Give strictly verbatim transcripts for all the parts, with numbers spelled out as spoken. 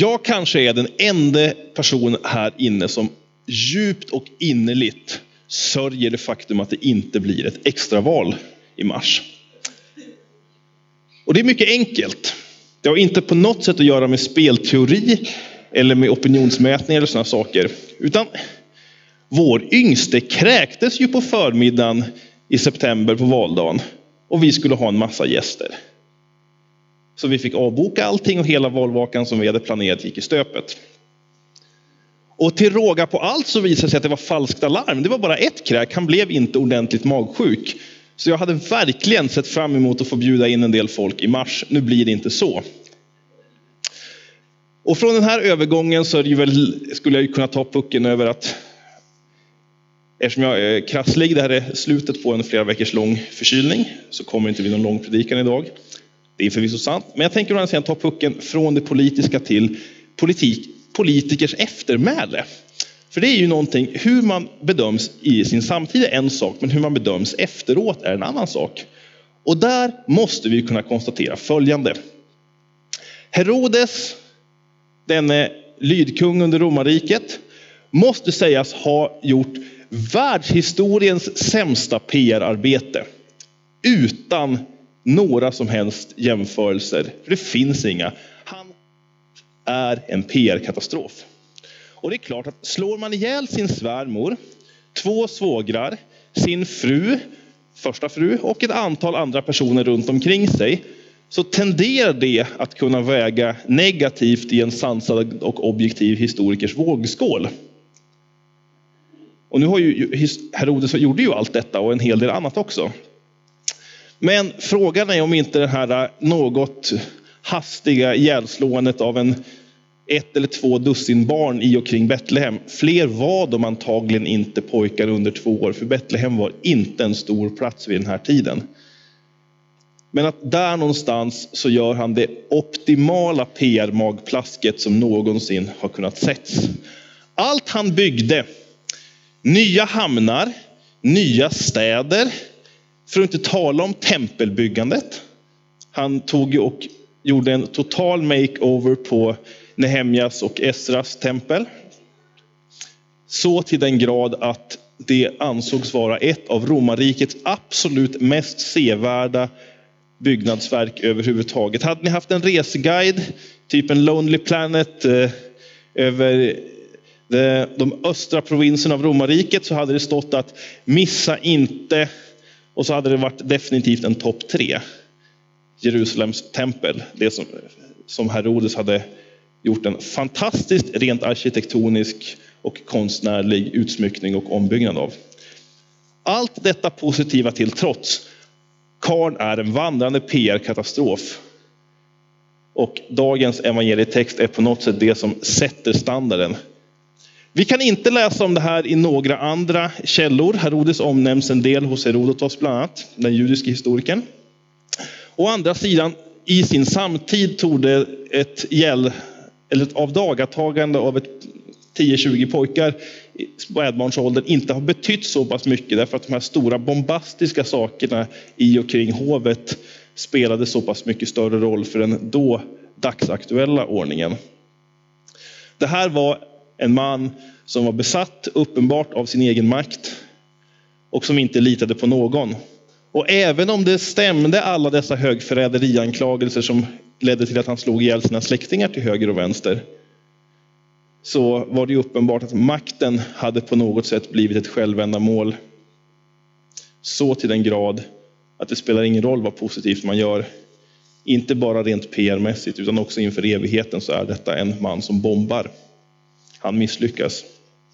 Jag kanske är den enda person här inne som djupt och innerligt sörjer det faktum att det inte blir ett extraval i mars. Och det är mycket enkelt. Det har inte på något sätt att göra med spelteori eller med opinionsmätningar eller sådana saker. Utan vår yngste kräktes ju på förmiddagen i september på valdagen. Och vi skulle ha en massa gäster. Så vi fick avboka allting och hela valvakan som vi hade planerat gick i stöpet. Och till råga på allt så visade sig att det var falskt alarm. Det var bara ett kräk. Han blev inte ordentligt magsjuk. Så jag hade verkligen sett fram emot att få bjuda in en del folk i mars. Nu blir det inte så. Och från den här övergången så är det ju väl, skulle jag ju kunna ta pucken över att eftersom jag är krasslig, det här är slutet på en flera veckors lång förkylning, så kommer det inte bli någon lång predikan idag. Det är förvisso sant. Men jag tänker att ta pucken från det politiska till politik, politikers eftermäle. För det är ju någonting, hur man bedöms i sin samtid är en sak, men hur man bedöms efteråt är en annan sak. Och där måste vi kunna konstatera följande. Herodes, denne lydkung under romarriket, måste sägas ha gjort världshistoriens sämsta P R-arbete. Utan några som helst jämförelser. För det finns inga. Han är en P R-katastrof. Och det är klart att slår man ihjäl sin svärmor, två svågrar, sin fru, första fru och ett antal andra personer runt omkring sig, så tenderar det att kunna väga negativt i en sansad och objektiv historikers vågskål. Och nu har ju Herodes gjorde ju allt detta och en hel del annat också. Men frågan är om inte det här något hastiga ihjälslåendet av en ett eller två dussin barn i och kring Betlehem. Fler var de antagligen inte pojkar under två år. För Betlehem var inte en stor plats vid den här tiden. Men att där någonstans så gör han det optimala P R-magplasket som någonsin har kunnat setts. Allt han byggde, nya hamnar, nya städer, för att inte tala om tempelbyggandet. Han tog och gjorde en total makeover på Nehemjas och Esras tempel. Så till den grad att det ansågs vara ett av romarrikets absolut mest sevärda byggnadsverk överhuvudtaget. Hade ni haft en reseguide, typ en Lonely Planet eh, över de, de östra provinserna av romarriket, så hade det stått att missa inte, och så hade det varit definitivt en topp tre. Jerusalems tempel, det som, som Herodes hade gjort en fantastiskt rent arkitektonisk och konstnärlig utsmyckning och ombyggnad av. Allt detta positiva till trots, karln är en vandrande P R-katastrof. Och dagens evangelietext är på något sätt det som sätter standarden. Vi kan inte läsa om det här i några andra källor. Herodes omnämns en del hos Herodotos bland annat, den judiska historikern. Å andra sidan, i sin samtid tog det ett gäll, eller ett avdagatagande av ett tio tjugo pojkar i spädbarnsåldern inte har betytt så pass mycket, därför att de här stora bombastiska sakerna i och kring hovet spelade så pass mycket större roll för den då dagsaktuella ordningen. Det här var en man som var besatt uppenbart av sin egen makt och som inte litade på någon. Och även om det stämde alla dessa högförräderianklagelser som ledde till att han slog ihjäl sina släktingar till höger och vänster, så var det uppenbart att makten hade på något sätt blivit ett självändamål. Så till den grad att det spelar ingen roll vad positivt man gör. Inte bara rent P R-mässigt utan också inför evigheten så är detta en man som bombar. Han misslyckas.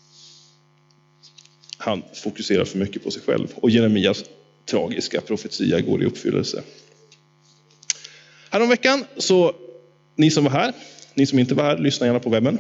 Han fokuserar för mycket på sig själv. Och Jeremias tragiska profetia går i uppfyllelse. Häromveckan så, ni som var här, ni som inte var här, lyssna gärna på webben.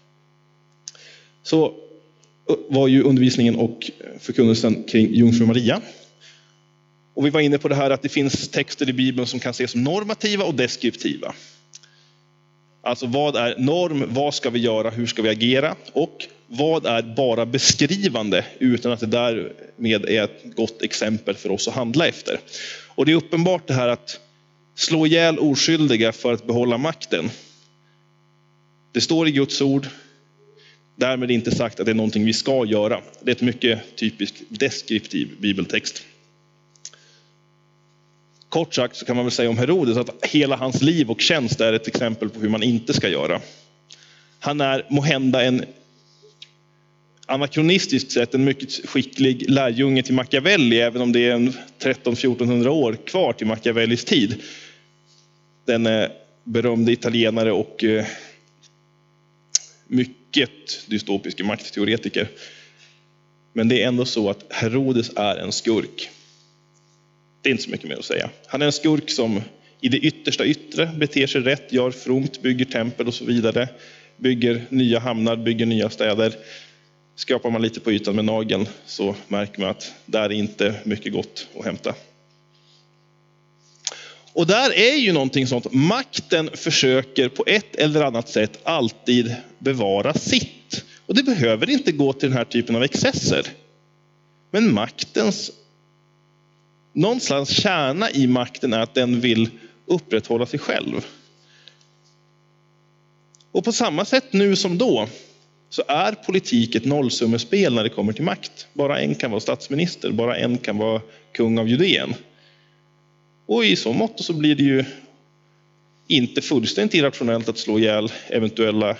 Så var ju undervisningen och förkunnelsen kring Jungfru Maria. Och vi var inne på det här att det finns texter i Bibeln som kan ses som normativa och deskriptiva. Alltså vad är norm, vad ska vi göra, hur ska vi agera? Och vad är bara beskrivande utan att det därmed är ett gott exempel för oss att handla efter. Och det är uppenbart det här att slå ihjäl oskyldiga för att behålla makten. Det står i Guds ord. Därmed inte sagt att det är någonting vi ska göra. Det är ett mycket typiskt deskriptiv bibeltext. Kort sagt så kan man väl säga om Herodes att hela hans liv och tjänst är ett exempel på hur man inte ska göra. Han är måhända en anakronistiskt sett en mycket skicklig lärjunge till Machiavelli, även om det är en tretton till fjortonhundra år kvar till Machiavellis tid. Den berömde italienare och mycket dystopiska maktteoretiker. Men det är ändå så att Herodes är en skurk. Det är inte så mycket mer att säga. Han är en skurk som i det yttersta yttre beter sig rätt, gör fromt, bygger tempel och så vidare. Bygger nya hamnar, bygger nya städer. Skrapar man lite på ytan med nageln så märker man att där är inte mycket gott att hämta. Och där är ju någonting sånt. Makten försöker på ett eller annat sätt alltid bevara sitt. Och det behöver inte gå till den här typen av excesser. Men maktens, någonstans kärna i makten är att den vill upprätthålla sig själv. Och på samma sätt nu som då så är politik ett nollsummespel när det kommer till makt. Bara en kan vara statsminister, bara en kan vara kung av Judeen. Och i så mått så blir det ju inte fullständigt irrationellt att slå ihjäl eventuella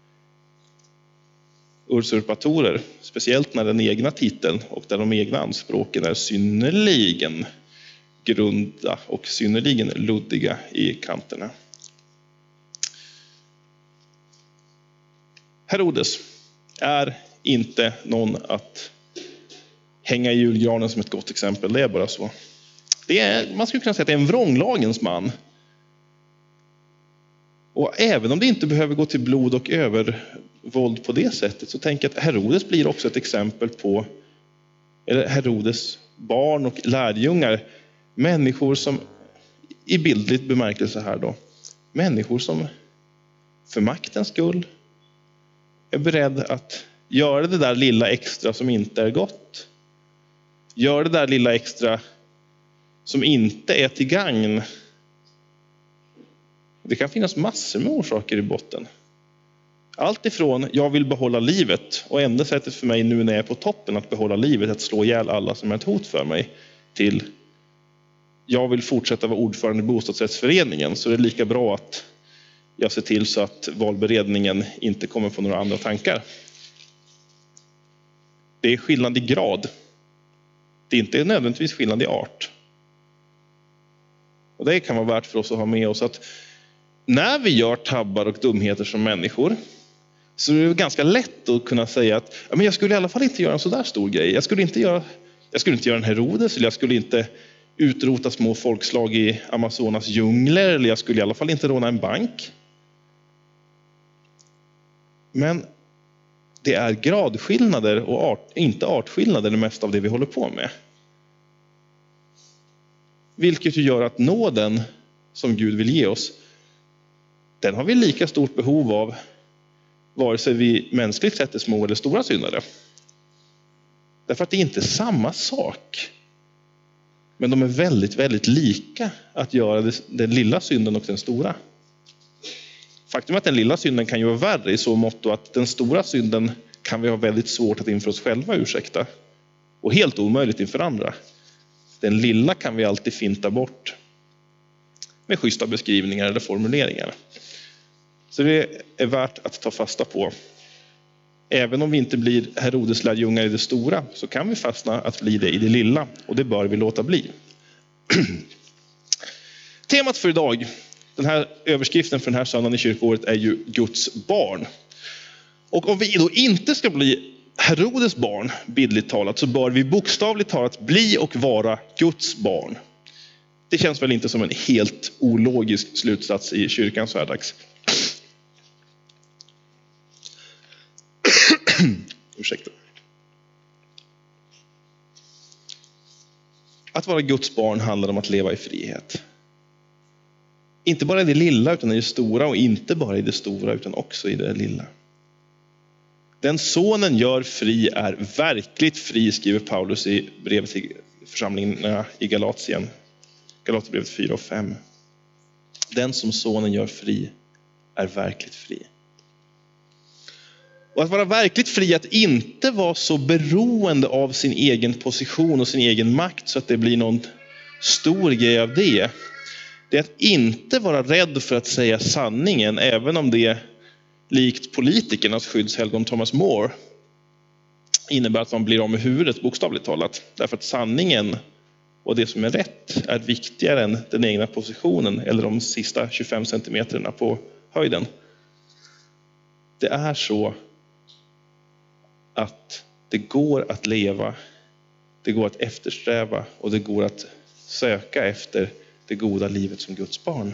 usurpatorer. Speciellt när den egna titeln och där de egna anspråken är synnerligen grunda och synnerligen luddiga i kanterna. Herodes är inte någon att hänga i julgranen som ett gott exempel. Det är bara så. Det är, man skulle kunna säga att det är en vrånglagens man. Och även om det inte behöver gå till blod och övervåld på det sättet så tänker jag att Herodes blir också ett exempel på, eller Herodes barn och lärjungar, människor som i bildligt bemärkelse här då, människor som för maktens skull är beredd att göra det där lilla extra som inte är gott. Gör det där lilla extra som inte är till gagn. Det kan finnas massor med orsaker i botten. Allt ifrån jag vill behålla livet och enda sättet för mig nu när jag är på toppen att behålla livet att slå ihjäl alla som är ett hot för mig till jag vill fortsätta vara ordförande i bostadsrättsföreningen så det är lika bra att jag ser till så att valberedningen inte kommer på några andra tankar. Det är skillnad i grad. Det är inte nödvändigtvis skillnad i art. Och det kan vara värt för oss att ha med oss att när vi gör tabbar och dumheter som människor så är det ganska lätt att kunna säga att ja, men jag skulle i alla fall inte göra en så där stor grej. Jag skulle inte göra, jag skulle inte göra en Herodes eller jag skulle inte utrota små folkslag i Amazonas djungler eller jag skulle i alla fall inte råna en bank. Men det är gradskillnader och art, inte artskillnader det mesta av det vi håller på med. Vilket ju gör att nåden som Gud vill ge oss, den har vi lika stort behov av vare sig vi mänskligt sett är små eller stora syndare. Därför att det är inte samma sak. Men de är väldigt, väldigt lika att göra den lilla synden och den stora. Faktum är att den lilla synden kan ju vara värre i så mått att den stora synden kan vi ha väldigt svårt att inför oss själva ursäkta. Och helt omöjligt inför andra. Den lilla kan vi alltid finta bort med schyssta beskrivningar eller formuleringar. Så det är värt att ta fasta på. Även om vi inte blir Herodes lärjungar i det stora så kan vi fastna att bli det i det lilla. Och det bör vi låta bli. Temat för idag, den här överskriften för den här söndagen i kyrkåret är ju Guds barn. Och om vi då inte ska bli Herodes barn, bildligt talat, så bör vi bokstavligt talat bli och vara Guds barn. Det känns väl inte som en helt ologisk slutsats i kyrkans värdags. Ursäkta. Att vara Guds barn handlar om att leva i frihet. Inte bara i det lilla utan i det stora och inte bara i det stora utan också i det lilla. Den sonen gör fri är verkligt fri, skriver Paulus i brevet till församlingarna i Galatien. Galaterbrevet fyra och fem. Den som sonen gör fri är verkligt fri. Och att vara verkligt fri, att inte vara så beroende av sin egen position och sin egen makt så att det blir någon stor grej av det. Det är att inte vara rädd för att säga sanningen, även om det, likt politikernas skyddshelgon Thomas More, innebär att man blir av med huvudet, bokstavligt talat. Därför att sanningen och det som är rätt är viktigare än den egna positionen eller de sista tjugofem centimeterna på höjden. Det är så att det går att leva, det går att eftersträva och det går att söka efter det goda livet som Guds barn.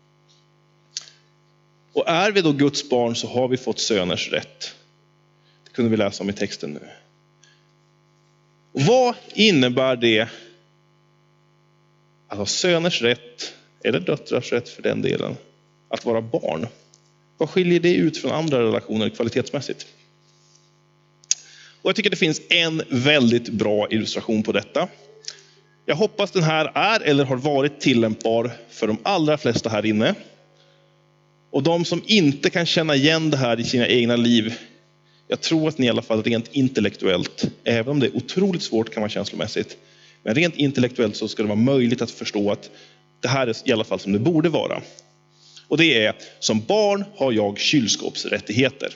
Och är vi då Guds barn så har vi fått söners rätt. Det kunde vi läsa om i texten nu. Och vad innebär det att ha söners rätt, eller döttrars rätt för den delen, att vara barn? Vad skiljer det ut från andra relationer kvalitetsmässigt? Och jag tycker det finns en väldigt bra illustration på detta. Jag hoppas den här är eller har varit tillämpbar för de allra flesta här inne. Och de som inte kan känna igen det här i sina egna liv, jag tror att ni i alla fall rent intellektuellt, även om det är otroligt svårt kan vara känslomässigt, men rent intellektuellt så ska det vara möjligt att förstå att det här är i alla fall som det borde vara. Och det är, som barn har jag kylskåpsrättigheter.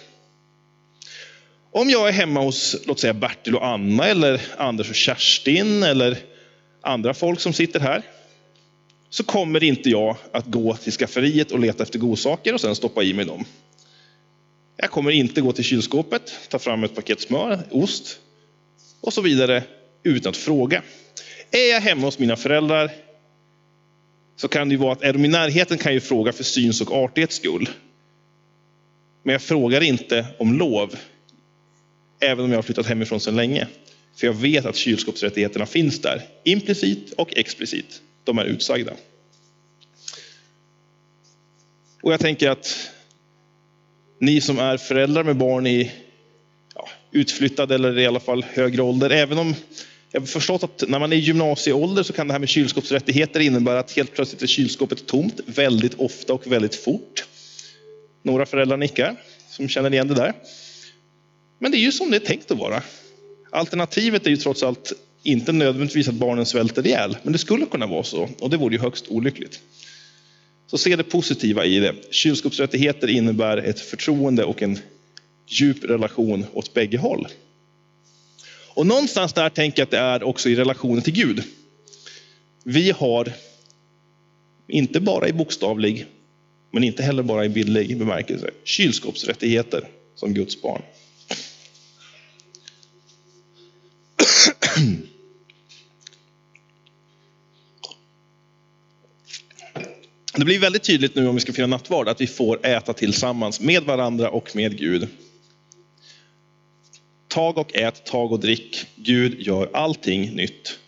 Om jag är hemma hos, låt säga Bertil och Anna, eller Anders och Kerstin, eller andra folk som sitter här, så kommer inte jag att gå till skafferiet och leta efter godsaker och sen stoppa i mig dem. Jag kommer inte gå till kylskåpet, ta fram ett paket smör, ost och så vidare utan att fråga. Är jag hemma hos mina föräldrar så kan det ju vara att är de i närheten kan jag fråga för syns och artighets skull. Men jag frågar inte om lov, även om jag har flyttat hemifrån sedan länge. För jag vet att kylskåpsrättigheterna finns där, implicit och explicit. De är utsagda. Och jag tänker att ni som är föräldrar med barn i ja, utflyttade eller i alla fall högre ålder, även om jag har förstått att när man är i gymnasieålder så kan det här med kylskåpsrättigheter innebära att helt plötsligt är kylskåpet tomt väldigt ofta och väldigt fort. Några föräldrar nickar som känner igen det där. Men det är ju som det är tänkt att vara. Alternativet är ju trots allt inte nödvändigtvis att barnen svälter ihjäl, men det skulle kunna vara så, och det vore ju högst olyckligt. Så se det positiva i det. Kylskåpsrättigheter innebär ett förtroende och en djup relation åt bägge håll. Och någonstans där tänker jag att det är också i relationen till Gud. Vi har, inte bara i bokstavlig, men inte heller bara i bildlig bemärkelse, kylskåpsrättigheter som Guds barn. Det blir väldigt tydligt nu om vi ska fira nattvard att vi får äta tillsammans med varandra och med Gud. Tag och ät, tag och drick. Gud gör allting nytt.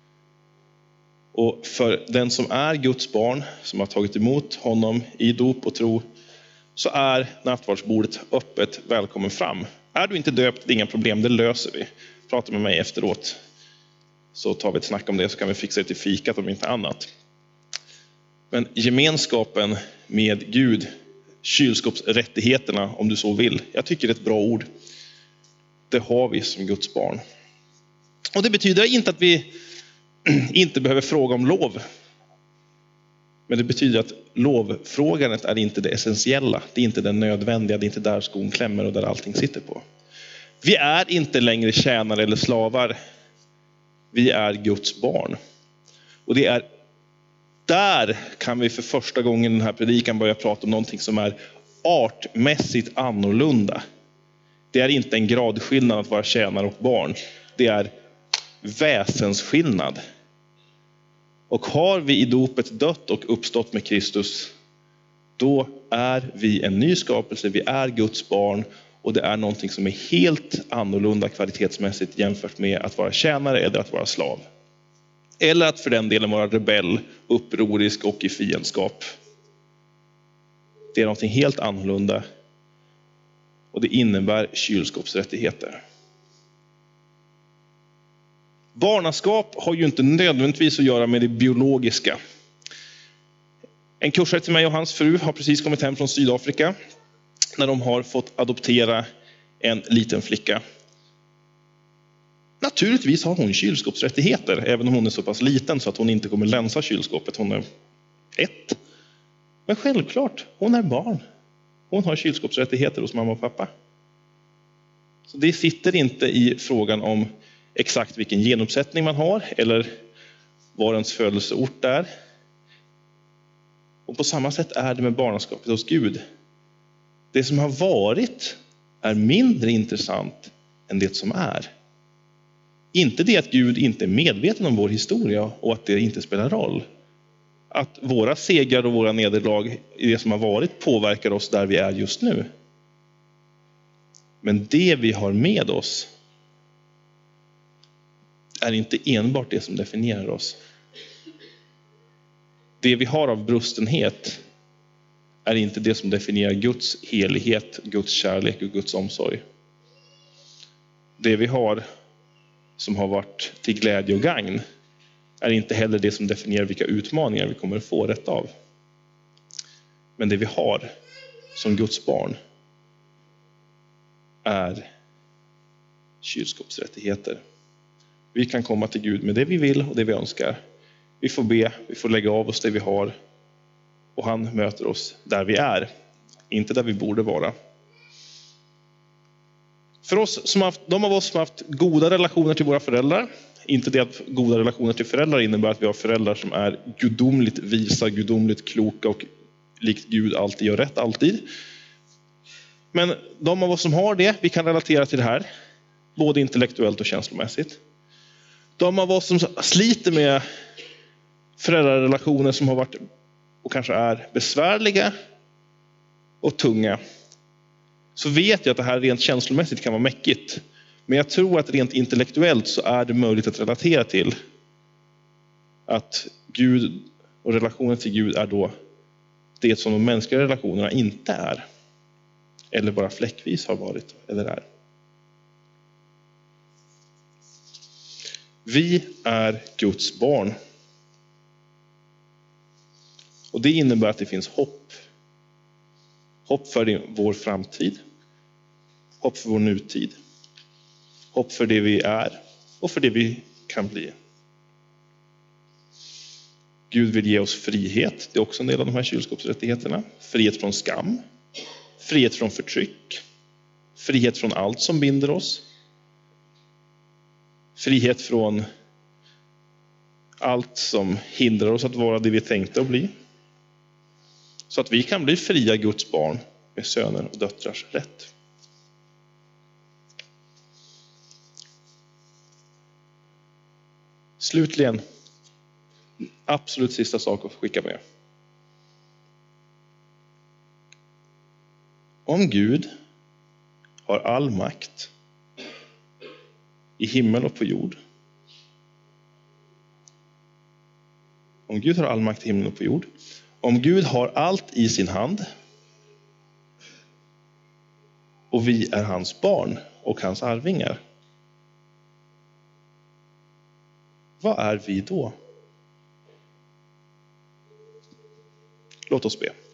Och för den som är Guds barn, som har tagit emot honom i dop och tro, så är nattvardsbordet öppet, välkommen fram. Är du inte döpt, det är inga problem, det löser vi. Prata med mig efteråt, så tar vi ett snack om det, så kan vi fixa det till fikat om inte annat. Men gemenskapen med Gud, kylskåpsrättigheterna om du så vill, jag tycker det är ett bra ord. Det har vi som Guds barn. Och det betyder inte att vi inte behöver fråga om lov. Men det betyder att lovfrågandet är inte det essentiella. Det är inte det nödvändiga, det är inte där skon klämmer och där allting sitter på. Vi är inte längre tjänare eller slavar. Vi är Guds barn. Och det är där kan vi för första gången i den här predikan börja prata om någonting som är artmässigt annorlunda. Det är inte en gradskillnad att vara tjänare och barn. Det är väsensskillnad. Och har vi i dopet dött och uppstått med Kristus, då är vi en ny skapelse. Vi är Guds barn, och det är någonting som är helt annorlunda kvalitetsmässigt jämfört med att vara tjänare eller att vara slav. Eller att för den delen vara rebell, upprorisk och i fiendskap. Det är någonting helt annorlunda. Och det innebär kylskåpsrättigheter. Barnaskap har ju inte nödvändigtvis att göra med det biologiska. En kursare till mig och hans fru har precis kommit hem från Sydafrika. När de har fått adoptera en liten flicka. Naturligtvis har hon kylskåpsrättigheter, även om hon är så pass liten så att hon inte kommer länsa kylskåpet. Hon är ett. Men självklart, hon är barn. Hon har kylskåpsrättigheter hos mamma och pappa. Så det sitter inte i frågan om exakt vilken genuppsättning man har eller var ens födelseort är. Och på samma sätt är det med barnaskapet hos Gud. Det som har varit är mindre intressant än det som är. Inte det att Gud inte är medveten om vår historia och att det inte spelar roll. Att våra segrar och våra nederlag i det som har varit påverkar oss där vi är just nu. Men det vi har med oss är inte enbart det som definierar oss. Det vi har av brustenhet är inte det som definierar Guds helighet, Guds kärlek och Guds omsorg. Det vi har som har varit till glädje och gagn är inte heller det som definierar vilka utmaningar vi kommer att få rätt av. Men det vi har som Guds barn är kylskåpsrättigheter. Vi kan komma till Gud med det vi vill och det vi önskar. Vi får be, vi får lägga av oss det vi har. Och han möter oss där vi är, inte där vi borde vara. För oss som haft, de av oss som har haft goda relationer till våra föräldrar, inte det att goda relationer till föräldrar innebär att vi har föräldrar som är gudomligt visa, gudomligt kloka och likt Gud alltid gör rätt, alltid. Men de av oss som har det, vi kan relatera till det här, både intellektuellt och känslomässigt. De av oss som sliter med föräldrarrelationer som har varit och kanske är besvärliga och tunga, så vet jag att det här rent känslomässigt kan vara mäckigt. Men jag tror att rent intellektuellt så är det möjligt att relatera till att Gud och relationen till Gud är då det som de mänskliga relationerna inte är. Eller bara fläckvis har varit eller är. Vi är Guds barn. Och det innebär att det finns hopp. Hopp för vår framtid. Hopp för vår nutid. Hopp för det vi är och för det vi kan bli. Gud vill ge oss frihet. Det är också en del av de här kylskåpsrättigheterna. Frihet från skam. Frihet från förtryck. Frihet från allt som binder oss. Frihet från allt som hindrar oss att vara det vi tänkte att bli. Så att vi kan bli fria Guds barn med söner och döttrars rätt. Slutligen, absolut sista sak att skicka med. Om Gud har all makt i himmel och på jord. Om Gud har all makt i himmel och på jord. Om Gud har allt i sin hand. Och vi är hans barn och hans arvingar. Vad är vi då? Låt oss be.